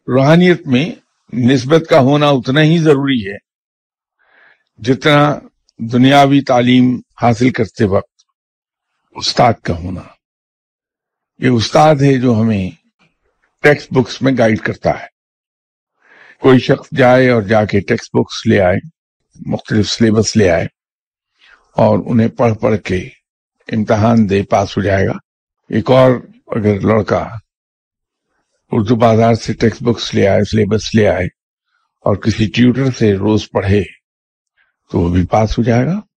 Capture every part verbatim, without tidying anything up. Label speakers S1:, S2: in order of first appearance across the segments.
S1: روحانیت میں نسبت کا ہونا اتنا ہی ضروری ہے جتنا دنیاوی تعلیم حاصل کرتے وقت استاد کا ہونا. یہ استاد ہے جو ہمیں ٹیکسٹ بکس میں گائیڈ کرتا ہے. کوئی شخص جائے اور جا کے ٹیکسٹ بکس لے آئے، مختلف سلیبس لے آئے اور انہیں پڑھ پڑھ کے امتحان دے، پاس ہو جائے گا. ایک اور اگر لڑکا اردو بازار سے ٹیکسٹ بکس لے آئے، سلیبس لے آئے اور کسی ٹیوٹر سے روز پڑھے تو وہ بھی پاس ہو جائے گا.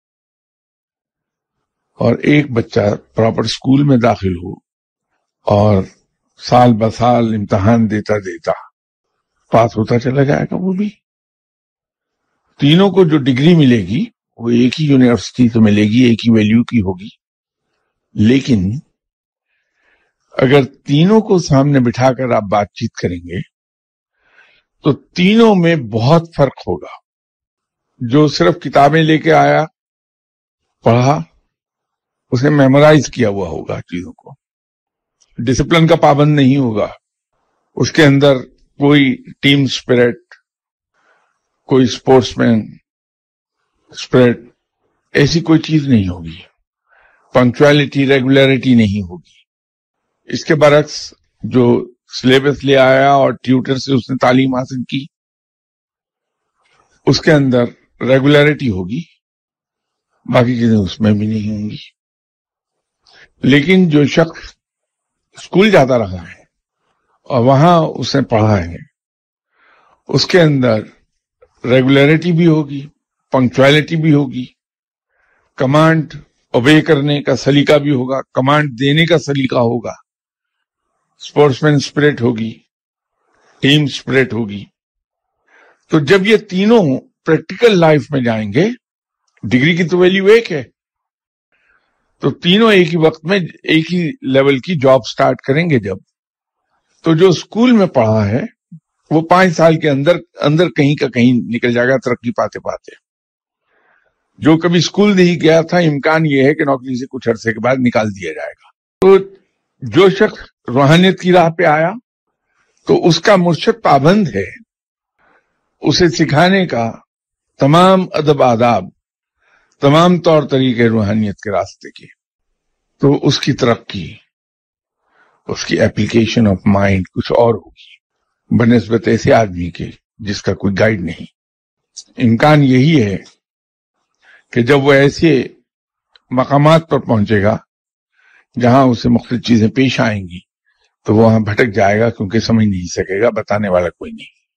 S1: اور ایک بچہ پراپر اسکول میں داخل ہو اور سال بہ سال امتحان دیتا دیتا پاس ہوتا چلا جائے گا. وہ بھی تینوں کو جو ڈگری ملے گی وہ ایک ہی یونیورسٹی سے ملے گی، ایک ہی ویلیو کی ہوگی. لیکن اگر تینوں کو سامنے بٹھا کر آپ بات چیت کریں گے تو تینوں میں بہت فرق ہوگا. جو صرف کتابیں لے کے آیا، پڑھا، اسے میمورائز کیا ہوا ہوگا چیزوں کو، ڈسپلن کا پابند نہیں ہوگا، اس کے اندر کوئی ٹیم اسپرٹ، کوئی اسپورٹس مین اسپرٹ، ایسی کوئی چیز نہیں ہوگی. پنکچویلٹی، ریگولیرٹی نہیں ہوگی. اس کے برعکس جو سلیبس لے آیا اور ٹیوٹر سے اس نے تعلیم حاصل کی، اس کے اندر ریگولیرٹی ہوگی، باقی چیزیں اس میں بھی نہیں ہوں گی. لیکن جو شخص اسکول جاتا رہا ہے اور وہاں اس نے پڑھا ہے، اس کے اندر ریگولیرٹی بھی ہوگی، پنکچویلٹی بھی ہوگی، کمانڈ اوبے کرنے کا سلیقہ بھی ہوگا، کمانڈ دینے کا سلیقہ ہوگا، اسپورٹس مین اسپرٹ ہوگی، ٹیم اسپرٹ ہوگی. تو جب یہ تینوں پریکٹیکل لائف میں جائیں گے، ڈگری کی تو ویلیو ایک ہے، تو تینوں ایک ہی وقت میں ایک ہی لیول کی جاب سٹارٹ کریں گے. جب تو جو اسکول میں پڑھا ہے وہ پانچ سال کے اندر اندر کہیں کا کہیں نکل جائے گا ترقی پاتے پاتے. جو کبھی اسکول نہیں گیا تھا، امکان یہ ہے کہ نوکری سے کچھ عرصے کے بعد نکال دیا جائے گا. تو جو شخص روحانیت کی راہ پہ آیا تو اس کا مرشد پابند ہے اسے سکھانے کا تمام ادب آداب، تمام طور طریقے روحانیت کے راستے کے. تو اس کی ترقی، اس کی اپلیکیشن آف مائنڈ کچھ اور ہوگی بنسبت ایسے آدمی کے جس کا کوئی گائیڈ نہیں. امکان یہی ہے کہ جب وہ ایسے مقامات پر پہنچے گا جہاں اسے مختلف چیزیں پیش آئیں گی تو وہ وہاں بھٹک جائے گا، کیونکہ سمجھ نہیں سکے گا، بتانے والا کوئی نہیں.